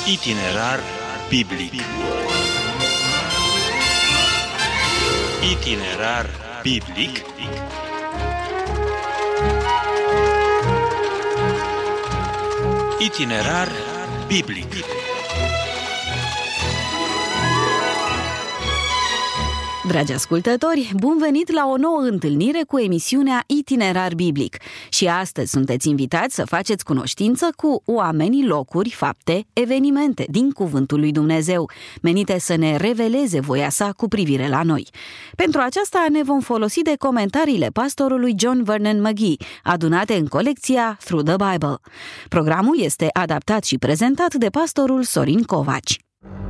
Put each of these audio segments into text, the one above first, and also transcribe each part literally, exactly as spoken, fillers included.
Itinerar biblic. Itinerar biblic. Itinerar biblic. Dragi ascultători, bun venit la o nouă întâlnire cu emisiunea Itinerar Biblic. Și astăzi sunteți invitați să faceți cunoștință cu oamenii, locuri, fapte, evenimente din Cuvântul lui Dumnezeu, menite să ne reveleze voia sa cu privire la noi. Pentru aceasta ne vom folosi de comentariile pastorului John Vernon McGee, adunate în colecția Through the Bible. Programul este adaptat și prezentat de pastorul Sorin Covaci.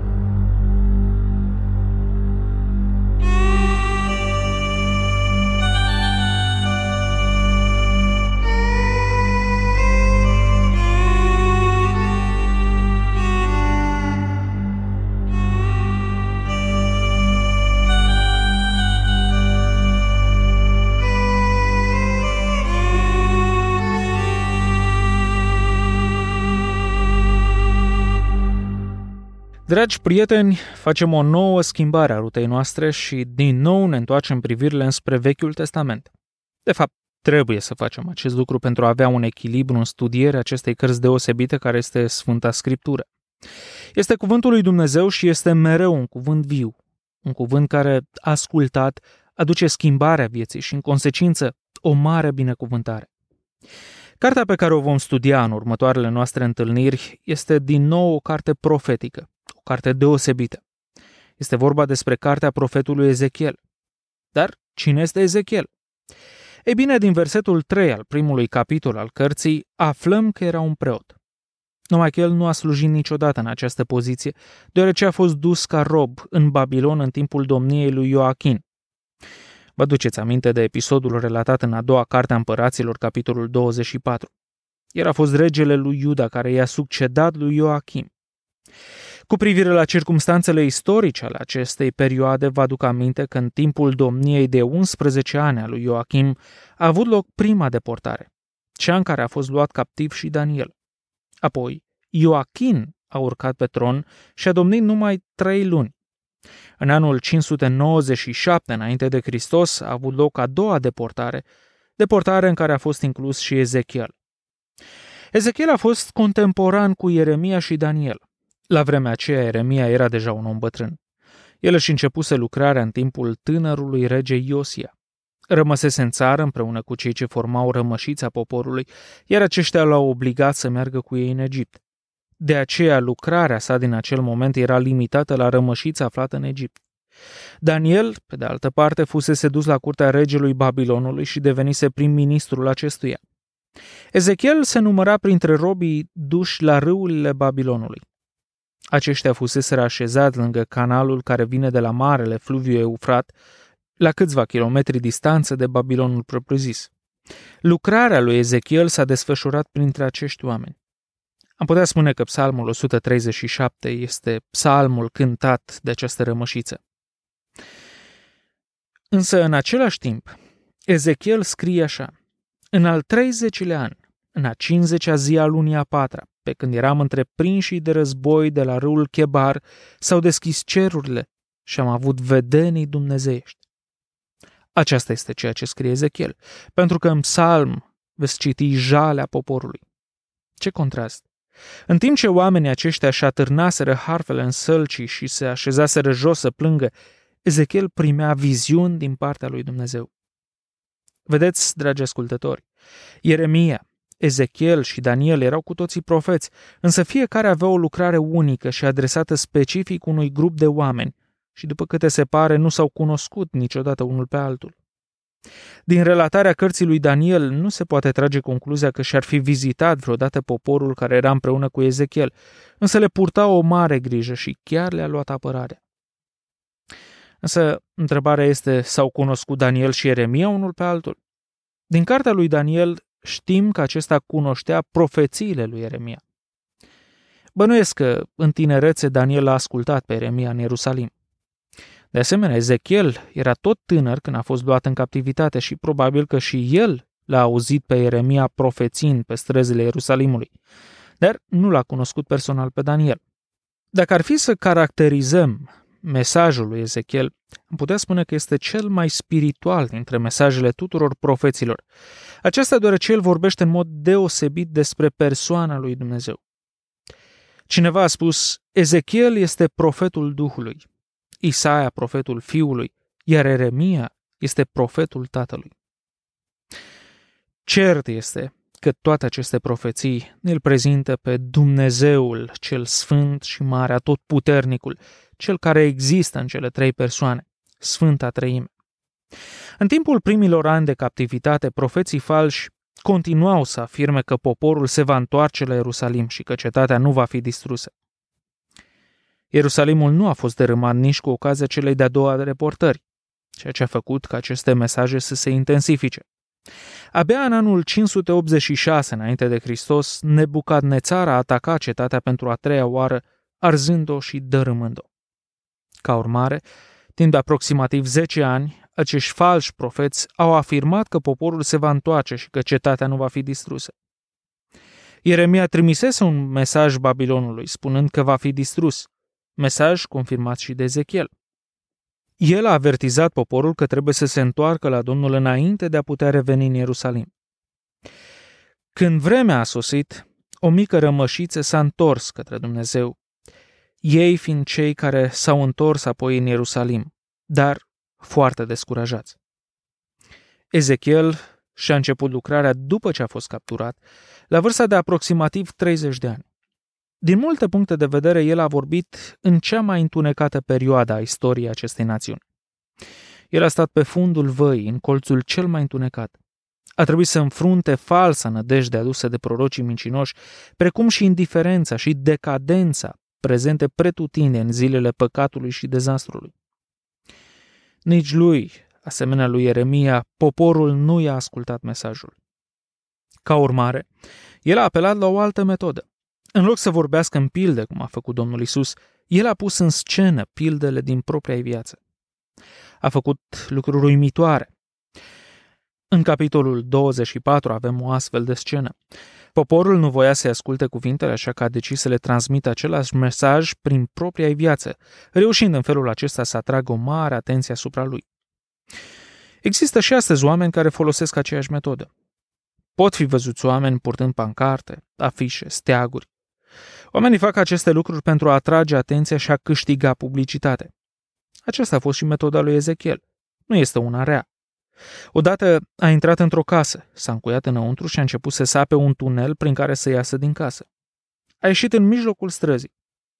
Dragi prieteni, facem o nouă schimbare a rutei noastre și din nou ne întoarcem privirile înspre Vechiul Testament. De fapt, trebuie să facem acest lucru pentru a avea un echilibru în studierea acestei cărți deosebite care este Sfânta Scriptură. Este cuvântul lui Dumnezeu și este mereu un cuvânt viu, un cuvânt care, ascultat, aduce schimbarea vieții și, în consecință, o mare binecuvântare. Cartea pe care o vom studia în următoarele noastre întâlniri este din nou o carte profetică, o carte deosebită. Este vorba despre cartea profetului Ezechiel. Dar cine este Ezechiel? Ei bine, din versetul trei al primului capitol al cărții, aflăm că era un preot. Numai că el nu a slujit niciodată în această poziție, deoarece a fost dus ca rob în Babilon în timpul domniei lui Ioachin. Vă duceți aminte de episodul relatat în a doua carte a Împăraților, capitolul douăzeci și patru. El a fost regele lui Iuda care i-a succedat lui Ioachim. Cu privire la circumstanțele istorice ale acestei perioade, vă aduc aminte că în timpul domniei de unsprezece ani a lui Ioachim a avut loc prima deportare, cea în care a fost luat captiv și Daniel. Apoi, Ioachin a urcat pe tron și a domnit numai trei luni. În anul cinci sute nouăzeci și șapte înainte de Hristos a avut loc a doua deportare, deportare în care a fost inclus și Ezechiel. Ezechiel a fost contemporan cu Ieremia și Daniel. La vremea aceea, Ieremia era deja un om bătrân. El își începuse lucrarea în timpul tânărului rege Iosia. Rămăsese în țară împreună cu cei ce formau rămășița poporului, iar aceștia l-au obligat să meargă cu ei în Egipt. De aceea, lucrarea sa din acel moment era limitată la rămășița aflată în Egipt. Daniel, pe de altă parte, fusese dus la curtea regelui Babilonului și devenise prim-ministrul acestuia. Ezechiel se număra printre robii duși la râurile Babilonului. Aceștia fuseseră așezați lângă canalul care vine de la marele fluviu Eufrat, la câțiva kilometri distanță de Babilonul propriu-zis. Lucrarea lui Ezechiel s-a desfășurat printre acești oameni. Am putea spune că psalmul o sută treizeci și șapte este psalmul cântat de această rămășiță. Însă, în același timp, Ezechiel scrie așa: în al treizecilea an, în a cincizecea zi a lunii a patra, pe când eram între prinșii de război de la râul Chebar, s-au deschis cerurile și am avut vedenii dumnezeiești. Aceasta este ceea ce scrie Ezechiel, pentru că în psalm veți citi jalea poporului. Ce contrast! În timp ce oamenii aceștia și atârnaseră harfele în sălcii și se așezaseră jos să plângă, Ezechiel primea viziuni din partea lui Dumnezeu. Vedeți, dragi ascultători, Ieremia, Ezechiel și Daniel erau cu toții profeți, însă fiecare avea o lucrare unică și adresată specific unui grup de oameni și, după câte se pare, nu s-au cunoscut niciodată unul pe altul. Din relatarea cărții lui Daniel nu se poate trage concluzia că și-ar fi vizitat vreodată poporul care era împreună cu Ezechiel, însă le purta o mare grijă și chiar le-a luat apărarea. Însă, întrebarea este, s-au cunoscut Daniel și Ieremia unul pe altul? Din cartea lui Daniel știm că acesta cunoștea profețiile lui Ieremia. Bănuiesc că în tinerețe Daniel l-a ascultat pe Ieremia în Ierusalim. De asemenea, Ezechiel era tot tânăr când a fost luat în captivitate și probabil că și el l-a auzit pe Ieremia profețind pe străzile Ierusalimului, dar nu l-a cunoscut personal pe Daniel. Dacă ar fi să caracterizăm mesajul lui Ezechiel, am putea spune că este cel mai spiritual dintre mesajele tuturor profeților. Aceasta deoarece el vorbește în mod deosebit despre persoana lui Dumnezeu. Cineva a spus, Ezechiel este profetul Duhului, Isaia profetul Fiului, iar Ieremia este profetul Tatălui. Cert este că toate aceste profeții ne-l prezintă pe Dumnezeul cel sfânt și mare, atotputernicul, cel care există în cele trei persoane, Sfânta Treime. În timpul primilor ani de captivitate, profeții falși continuau să afirme că poporul se va întoarce la Ierusalim și că cetatea nu va fi distrusă. Ierusalimul nu a fost dărâmat nici cu ocazia celei de-a doua reportări, ceea ce a făcut ca aceste mesaje să se intensifice. Abia în anul cinci sute optzeci și șase înainte de Hristos, Nebucadnețar a atacat cetatea pentru a treia oară, arzând-o și dărâmând-o. Ca urmare, timp de aproximativ zece ani, acești falși profeți au afirmat că poporul se va întoarce și că cetatea nu va fi distrusă. Ieremia trimisese un mesaj Babilonului, spunând că va fi distrus, mesaj confirmat și de Ezechiel. El a avertizat poporul că trebuie să se întoarcă la Domnul înainte de a putea reveni în Ierusalim. Când vremea a sosit, o mică rămășiță s-a întors către Dumnezeu, ei fiind cei care s-au întors apoi în Ierusalim, dar foarte descurajați. Ezechiel și-a început lucrarea după ce a fost capturat, la vârsta de aproximativ treizeci de ani. Din multe puncte de vedere, el a vorbit în cea mai întunecată perioadă a istoriei acestei națiuni. El a stat pe fundul văii, în colțul cel mai întunecat. A trebuit să înfrunte falsa nădejde adusă de prorocii mincinoși, precum și indiferența și decadența prezente pretutinde în zilele păcatului și dezastrului. Nici lui, asemenea lui Ieremia, poporul nu i-a ascultat mesajul. Ca urmare, el a apelat la o altă metodă. În loc să vorbească în pilde, cum a făcut Domnul Iisus, el a pus în scenă pildele din propria viață. A făcut lucruri uimitoare. În capitolul douăzeci și patru avem o astfel de scenă. Poporul nu voia să-i asculte cuvintele, așa că a decis să le transmită același mesaj prin propria viață, reușind în felul acesta să atragă o mare atenție asupra lui. Există și astăzi oameni care folosesc aceeași metodă. Pot fi văzuți oameni purtând pancarte, afișe, steaguri. Oamenii fac aceste lucruri pentru a atrage atenția și a câștiga publicitate. Aceasta a fost și metoda lui Ezechiel. Nu este una rea. Odată a intrat într-o casă, s-a încuiat înăuntru și a început să sape un tunel prin care să iasă din casă. A ieșit în mijlocul străzii.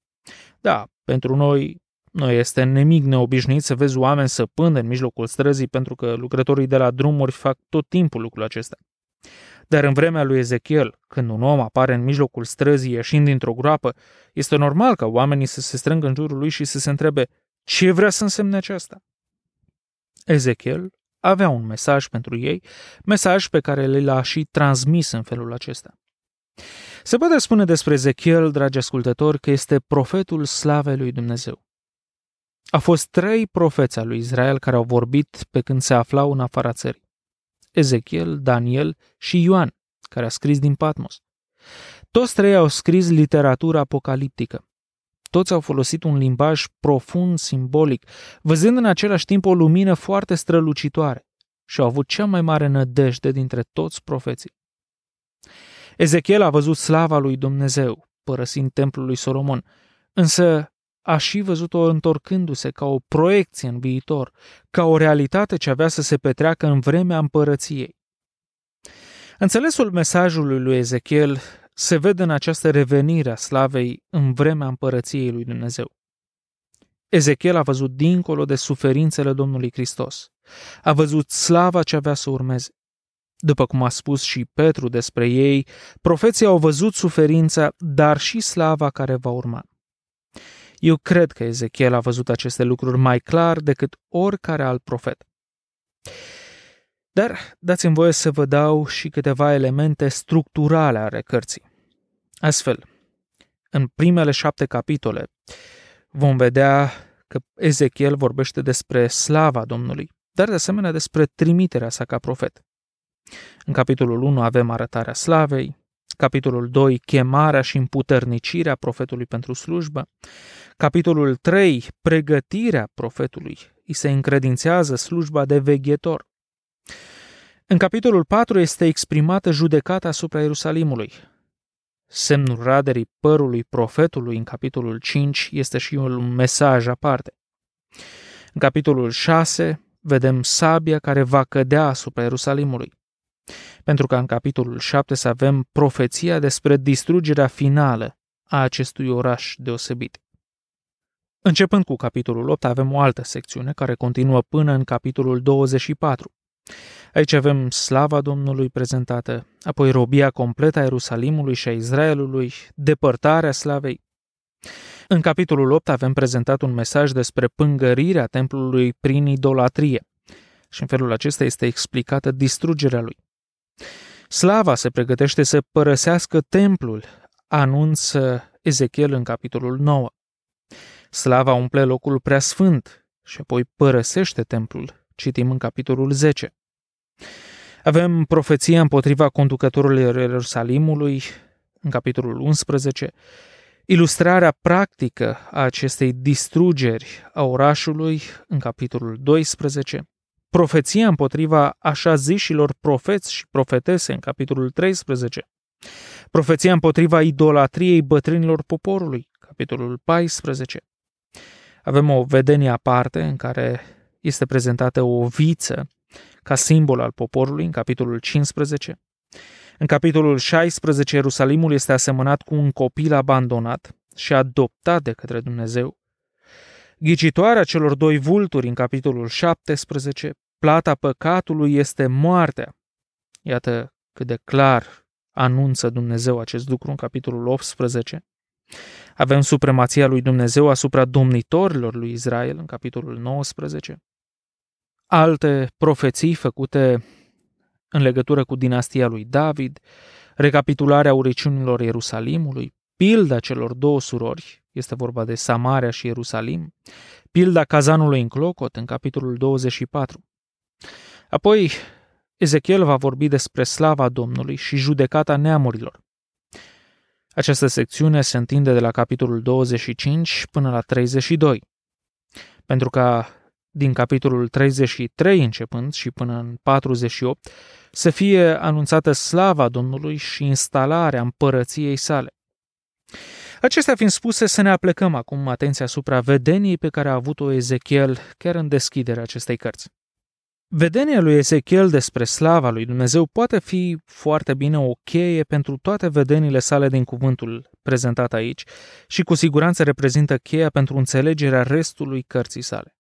Da, pentru noi nu este nimic neobișnuit să vezi oameni săpând în mijlocul străzii, pentru că lucrătorii de la drumuri fac tot timpul lucrul acesta. Dar în vremea lui Ezechiel, când un om apare în mijlocul străzii ieșind dintr-o groapă, este normal ca oamenii să se strângă în jurul lui și să se întrebe ce vrea să însemne aceasta. Ezechiel avea un mesaj pentru ei, mesaj pe care l-a și transmis în felul acesta. Se poate spune despre Ezechiel, dragi ascultători, că este profetul slavei lui Dumnezeu. Au fost trei profeți al lui Israel care au vorbit pe când se aflau în afara țării. Ezechiel, Daniel și Ioan, care a scris din Patmos. Toți trei au scris literatură apocaliptică. Toți au folosit un limbaj profund simbolic, văzând în același timp o lumină foarte strălucitoare și au avut cea mai mare nădejde dintre toți profeții. Ezechiel a văzut slava lui Dumnezeu, părăsind templul lui Solomon, însă a și văzut-o întorcându-se ca o proiecție în viitor, ca o realitate ce avea să se petreacă în vremea împărăției. Înțelesul mesajului lui Ezechiel se vede în această revenire a slavei în vremea împărăției lui Dumnezeu. Ezechiel a văzut dincolo de suferințele Domnului Hristos. A văzut slava ce avea să urmeze. După cum a spus și Petru despre ei, profeții au văzut suferința, dar și slava care va urma. Eu cred că Ezechiel a văzut aceste lucruri mai clar decât oricare alt profet. Dar dați-mi voie să vă dau și câteva elemente structurale ale cărții. Astfel, în primele șapte capitole vom vedea că Ezechiel vorbește despre slava Domnului, dar de asemenea despre trimiterea sa ca profet. În capitolul unu avem arătarea slavei, capitolul doi, chemarea și împuternicirea profetului pentru slujbă, capitolul trei, pregătirea profetului, îi se încredințează slujba de veghetor. În capitolul patru este exprimată judecata asupra Ierusalimului. Semnul raderii părului profetului în capitolul cinci este și un mesaj aparte. În capitolul șase vedem sabia care va cădea asupra Ierusalimului, pentru că în capitolul șapte să avem profeția despre distrugerea finală a acestui oraș deosebit. Începând cu capitolul opt, avem o altă secțiune care continuă până în capitolul douăzeci și patru. Aici avem slava Domnului prezentată, apoi robia completă a Ierusalimului și a Israelului, depărtarea slavei. În capitolul opt avem prezentat un mesaj despre pângărirea templului prin idolatrie și în felul acesta este explicată distrugerea lui. Slava se pregătește să părăsească templul, anunță Ezechiel în capitolul nouă. Slava umple locul preasfânt și apoi părăsește templul, citim în capitolul zece. Avem profeția împotriva conducătorului Ierusalimului în capitolul unsprezece, ilustrarea practică a acestei distrugeri a orașului în capitolul doisprezece, profeția împotriva așa zișilor profeți și profetese în capitolul treisprezece, profeția împotriva idolatriei bătrânilor poporului, capitolul paisprezece. Avem o vedenie aparte în care este prezentată o viță ca simbol al poporului în capitolul cincisprezece. În capitolul șaisprezece, Ierusalimul este asemănat cu un copil abandonat și adoptat de către Dumnezeu. Ghicitoarea celor doi vulturi în capitolul șaptesprezece, plata păcatului este moartea. Iată cât de clar anunță Dumnezeu acest lucru în capitolul optsprezece. Avem supremația lui Dumnezeu asupra domnitorilor lui Israel în capitolul nouăsprezece. Alte profeții făcute în legătură cu dinastia lui David, recapitularea urăciunilor Ierusalimului, pilda celor două surori, este vorba de Samaria și Ierusalim, pilda cazanului în clocot în capitolul douăzeci și patru. Apoi, Ezechiel va vorbi despre slava Domnului și judecata neamurilor. Această secțiune se întinde de la capitolul douăzeci și cinci până la treizeci și doi, pentru ca din capitolul treizeci și trei începând și până în patruzeci și opt să fie anunțată slava Domnului și instalarea împărăției sale. Acestea fiind spuse, să ne aplecăm acum atenția asupra vedeniei pe care a avut-o Ezechiel chiar în deschiderea acestei cărți. Vedenia lui Ezechiel despre slava lui Dumnezeu poate fi foarte bine o cheie pentru toate vedeniile sale din cuvântul prezentat aici și cu siguranță reprezintă cheia pentru înțelegerea restului cărții sale.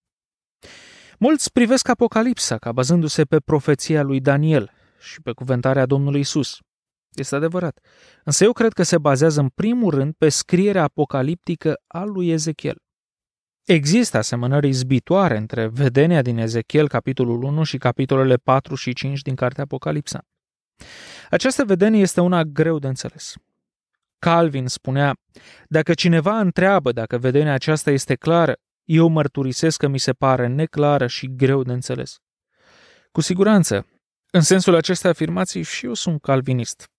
Mulți privesc Apocalipsa ca bazându-se pe profeția lui Daniel și pe cuvântarea Domnului Isus. Este adevărat, însă eu cred că se bazează în primul rând pe scrierea apocaliptică a lui Ezechiel. Există asemănări izbitoare între vedenia din Ezechiel, capitolul unu, și capitolele patru și cinci din cartea Apocalipsa. Această vedenie este una greu de înțeles. Calvin spunea, dacă cineva întreabă dacă vedenia aceasta este clară, eu mărturisesc că mi se pare neclară și greu de înțeles. Cu siguranță, în sensul acestei afirmații și eu sunt calvinist.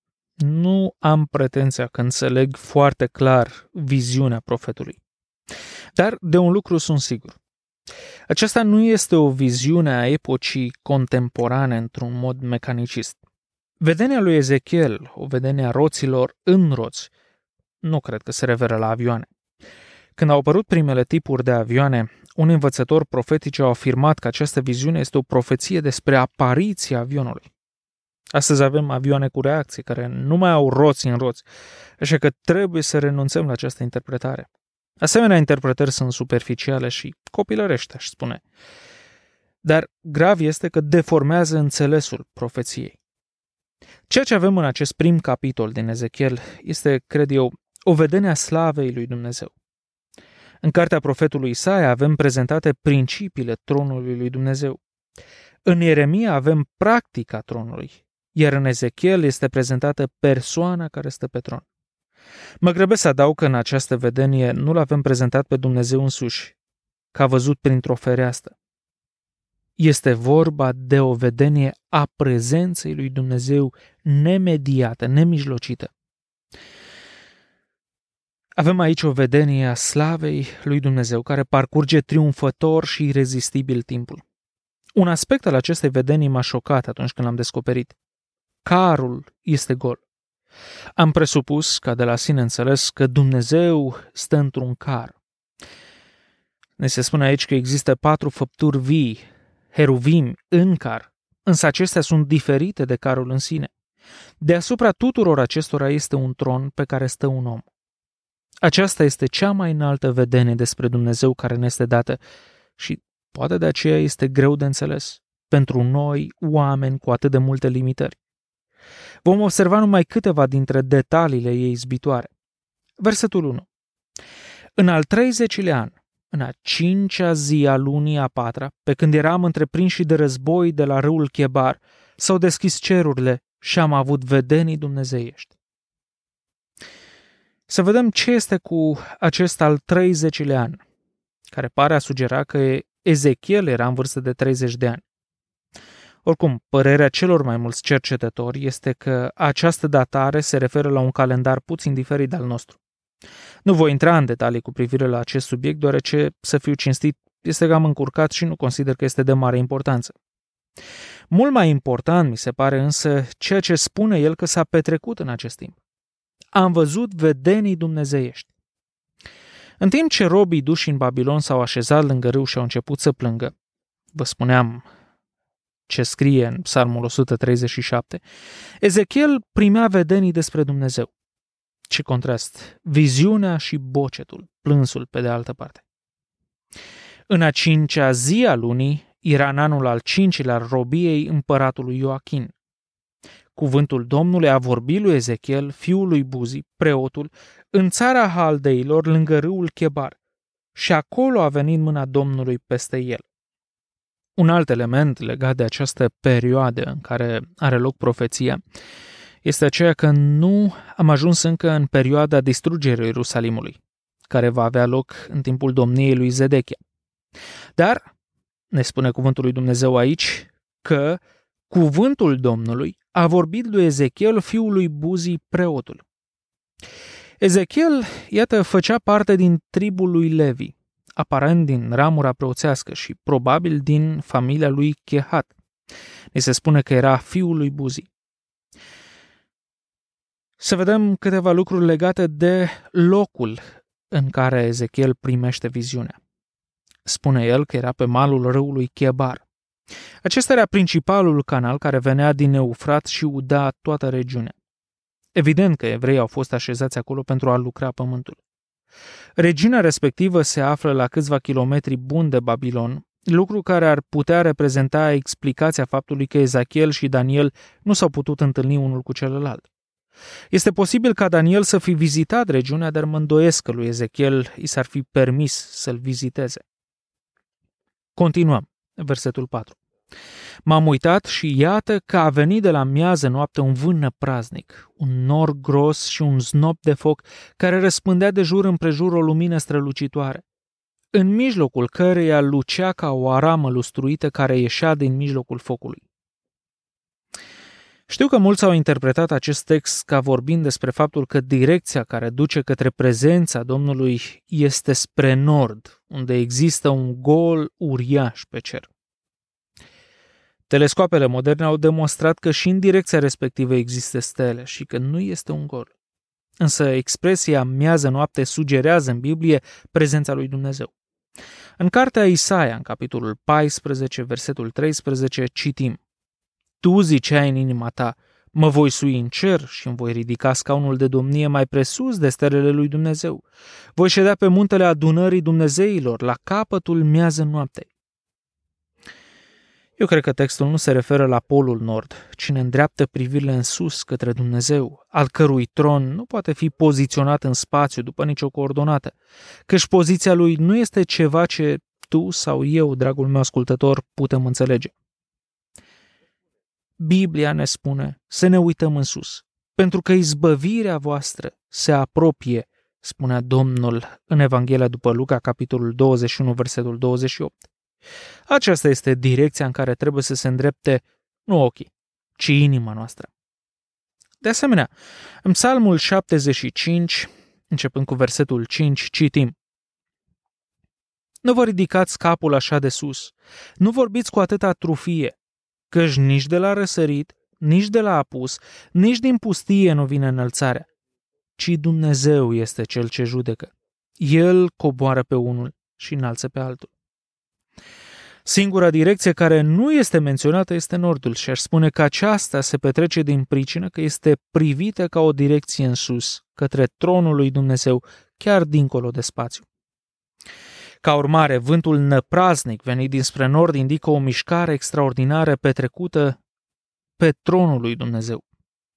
Nu am pretenția că înțeleg foarte clar viziunea profetului. Dar de un lucru sunt sigur. Aceasta nu este o viziune a epocii contemporane într-un mod mecanicist. Vedenia lui Ezechiel, o vedenie a roților în roți, nu cred că se referă la avioane. Când au apărut primele tipuri de avioane, un învățător profetice au afirmat că această viziune este o profeție despre apariția avionului. Astăzi avem avioane cu reacție care nu mai au roți în roți, așa că trebuie să renunțăm la această interpretare. Asemenea interpretări sunt superficiale și copilărești, aș spune. Dar grav este că deformează înțelesul profeției. Ceea ce avem în acest prim capitol din Ezechiel este, cred eu, o vedenie a slavei lui Dumnezeu. În cartea profetului Isaia avem prezentate principiile tronului lui Dumnezeu. În Ieremia avem practica tronului, iar în Ezechiel este prezentată persoana care stă pe tron. Mă grăbesc să adaug că în această vedenie nu l-avem prezentat pe Dumnezeu însuși, ca văzut printr-o fereastră. Este vorba de o vedenie a prezenței lui Dumnezeu nemediată, nemijlocită. Avem aici o vedenie a slavei lui Dumnezeu care parcurge triumfător și irezistibil timpul. Un aspect al acestei vedenii m-a șocat atunci când l-am descoperit. Carul este gol. Am presupus, ca de la sine înțeles, că Dumnezeu stă într-un car. Ne se spune aici că există patru făpturi vii, heruvimi, în car, însă acestea sunt diferite de carul în sine. Deasupra tuturor acestora este un tron pe care stă un om. Aceasta este cea mai înaltă vedenie despre Dumnezeu care ne este dată și poate de aceea este greu de înțeles pentru noi, oameni cu atât de multe limitări. Vom observa numai câteva dintre detaliile ei izbitoare. Versetul unu. În al treizecilea an, în a cincea zi a lunii a patra, pe când eram întreprinși de război de la râul Chebar, s-au deschis cerurile și am avut vedenii dumnezeiești. Să vedem ce este cu acest al treizecilea an, care pare a sugera că Ezechiel era în vârstă de treizeci de ani. Oricum, părerea celor mai mulți cercetători este că această datare se referă la un calendar puțin diferit al nostru. Nu voi intra în detalii cu privire la acest subiect, deoarece, să fiu cinstit, este cam încurcat și nu consider că este de mare importanță. Mult mai important mi se pare însă ceea ce spune el că s-a petrecut în acest timp. Am văzut vedenii dumnezeiești. În timp ce robii duși în Babilon s-au așezat lângă râu și au început să plângă, vă spuneam ce scrie în Psalmul o sută treizeci și șapte, Ezechiel primea vedenii despre Dumnezeu. Ce contrast! Viziunea și bocetul, plânsul pe de altă parte. În a cincea zi a lunii, era în anul al cincilea al robiei împăratului Ioachin. Cuvântul Domnului a vorbit lui Ezechiel, fiul lui Buzi, preotul, în țara Haldeilor, lângă râul Chebar, și acolo a venit mâna Domnului peste el. Un alt element legat de această perioadă în care are loc profeția este aceea că nu am ajuns încă în perioada distrugerii Ierusalimului, care va avea loc în timpul domniei lui Zedechia. Dar, ne spune cuvântul lui Dumnezeu aici, că cuvântul Domnului a vorbit lui Ezechiel, fiul lui Buzi, preotul. Ezechiel, iată, făcea parte din tribul lui Levi, aparent din ramura preoțească și probabil din familia lui Chehat. Ni se spune că era fiul lui Buzi. Să vedem câteva lucruri legate de locul în care Ezechiel primește viziunea. Spune el că era pe malul râului Chebar. Acesta era principalul canal care venea din Eufrat și uda toată regiunea. Evident că evreii au fost așezați acolo pentru a lucra pământul. Regiunea respectivă se află la câțiva kilometri buni de Babilon, lucru care ar putea reprezenta explicația faptului că Ezechiel și Daniel nu s-au putut întâlni unul cu celălalt. Este posibil ca Daniel să fi vizitat regiunea, dar mă îndoiesc că lui Ezechiel i s-ar fi permis să-l viziteze. Continuăm. Versetul patru. M-am uitat și iată că a venit de la miază noapte un vânt năpraznic, un nor gros și un znop de foc care răspândea de jur împrejur o lumină strălucitoare, în mijlocul căreia lucea ca o aramă lustruită care ieșea din mijlocul focului. Știu că mulți au interpretat acest text ca vorbind despre faptul că direcția care duce către prezența Domnului este spre nord, unde există un gol uriaș pe cer. Telescoapele moderne au demonstrat că și în direcția respectivă există stele și că nu este un gol. Însă expresia miază-noapte sugerează în Biblie prezența lui Dumnezeu. În cartea Isaia, în capitolul paisprezece, versetul treisprezece, citim: Tu ziceai în inima ta, mă voi sui în cer și îmi voi ridica scaunul de domnie mai presus de stelele lui Dumnezeu. Voi ședea pe muntele adunării Dumnezeilor, la capătul miază-noaptei. Eu cred că textul nu se referă la polul nord, ci ne îndreaptă privirile în sus către Dumnezeu, al cărui tron nu poate fi poziționat în spațiu după nicio coordonată, căci poziția lui nu este ceva ce tu sau eu, dragul meu ascultător, putem înțelege. Biblia ne spune să ne uităm în sus, pentru că izbăvirea voastră se apropie, spunea Domnul în Evanghelia după Luca, capitolul douăzeci și unu, versetul douăzeci și opt. Aceasta este direcția în care trebuie să se îndrepte nu ochii, ci inima noastră. De asemenea, în Psalmul șaptezeci și cinci, începând cu versetul cinci, citim: Nu vă ridicați capul așa de sus, nu vorbiți cu atâta trufie, căci nici de la răsărit, nici de la apus, nici din pustie nu vine înălțarea, ci Dumnezeu este Cel ce judecă. El coboară pe unul și înalță pe altul. Singura direcție care nu este menționată este nordul și aș spune că aceasta se petrece din pricină că este privită ca o direcție în sus, către tronul lui Dumnezeu, chiar dincolo de spațiu. Ca urmare, vântul năpraznic venit dinspre nord indică o mișcare extraordinară petrecută pe tronul lui Dumnezeu.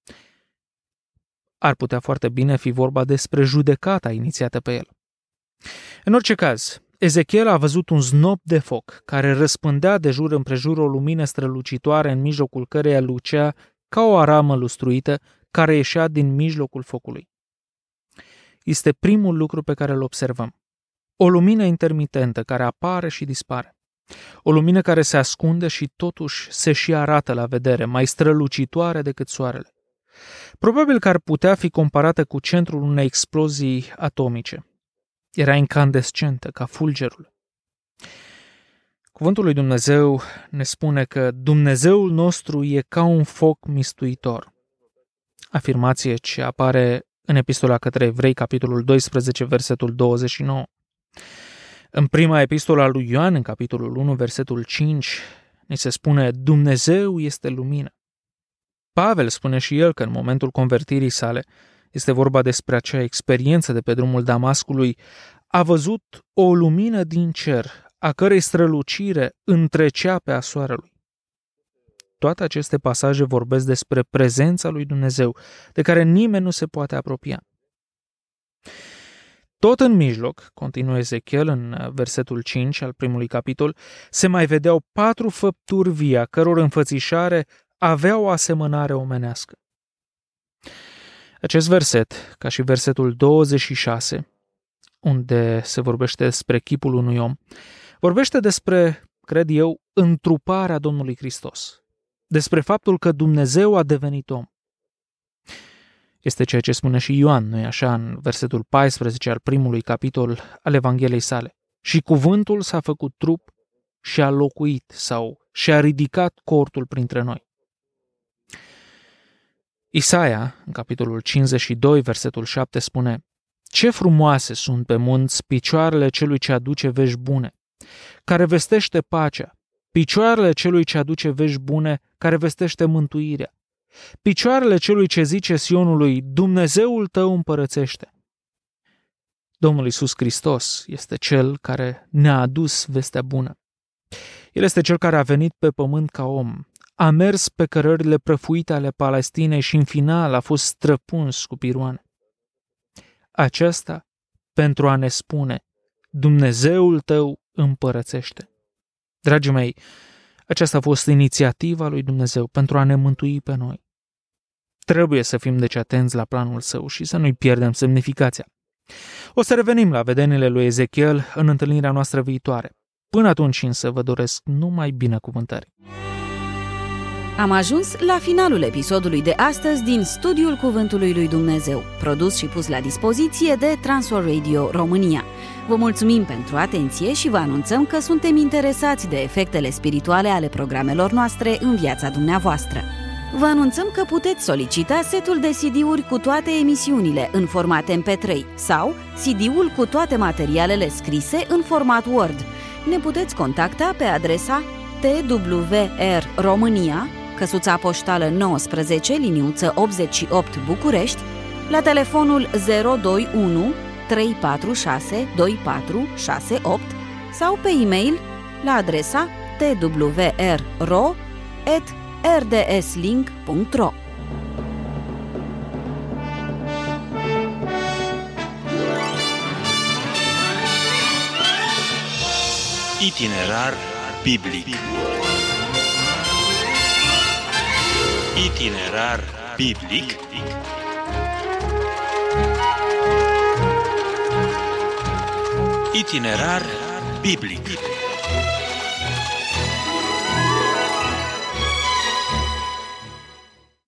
Ar putea foarte bine fi vorba despre judecata inițiată pe el. În orice caz, Ezechiel a văzut un znop de foc care răspândea de jur împrejur o lumină strălucitoare în mijlocul căreia lucea ca o aramă lustruită care ieșea din mijlocul focului. Este primul lucru pe care îl observăm. O lumină intermitentă care apare și dispare. O lumină care se ascunde și totuși se și arată la vedere, mai strălucitoare decât soarele. Probabil că ar putea fi comparată cu centrul unei explozii atomice. Era incandescentă, ca fulgerul. Cuvântul lui Dumnezeu ne spune că Dumnezeul nostru e ca un foc mistuitor. Afirmație ce apare în Epistola către Evrei, capitolul doisprezece, versetul douăzeci și nouă. În prima epistolă a lui Ioan, în capitolul unu, versetul cinci, ni se spune: Dumnezeu este lumină. Pavel spune și el că în momentul convertirii sale, este vorba despre acea experiență de pe drumul Damascului, a văzut o lumină din cer, a cărei strălucire întrecea pe a soarelui. Toate aceste pasaje vorbesc despre prezența lui Dumnezeu, de care nimeni nu se poate apropia. Tot în mijloc, continuă Ezechiel în versetul cinci al primului capitol, se mai vedeau patru făpturi vii, a căror înfățișare avea o asemănare omenească. Acest verset, ca și versetul douăzeci și șase, unde se vorbește despre chipul unui om, vorbește despre, cred eu, întruparea Domnului Hristos, despre faptul că Dumnezeu a devenit om. Este ceea ce spune și Ioan, nu-i așa, în versetul paisprezece al primului capitol al Evangheliei sale. Și cuvântul s-a făcut trup și a locuit sau și-a ridicat cortul printre noi. Isaia, în capitolul cincizeci și doi, versetul șapte, spune: Ce frumoase sunt pe munți picioarele celui ce aduce vești bune, care vestește pacea, picioarele celui ce aduce vești bune, care vestește mântuirea, picioarele celui ce zice Sionului: Dumnezeul tău împărățește. Domnul Iisus Hristos este Cel care ne-a adus vestea bună. El este Cel care a venit pe pământ ca om, a mers pe cărările prăfuite ale Palestinei și în final a fost străpuns cu piroane. Aceasta pentru a ne spune: Dumnezeul tău împărățește. Dragii mei, aceasta a fost inițiativa lui Dumnezeu pentru a ne mântui pe noi. Trebuie să fim deci atenți la planul său și să nu-i pierdem semnificația. O să revenim la vedenile lui Ezechiel în întâlnirea noastră viitoare. Până atunci însă vă doresc numai binecuvântări. Am ajuns la finalul episodului de astăzi din Studiul Cuvântului lui Dumnezeu, produs și pus la dispoziție de Transworld Radio România. Vă mulțumim pentru atenție și vă anunțăm că suntem interesați de efectele spirituale ale programelor noastre în viața dumneavoastră. Vă anunțăm că puteți solicita setul de C D-uri cu toate emisiunile în format M P trei sau C D-ul cu toate materialele scrise în format Word. Ne puteți contacta pe adresa T W R România, căsuța poștală nouăsprezece, liniuță optzeci și opt București, la telefonul zero doi unu trei patru șase doi patru șase opt sau pe e-mail la adresa t w r r o at r d s link punct r o. Itinerar biblic. Itinerar biblic. Itinerar biblic.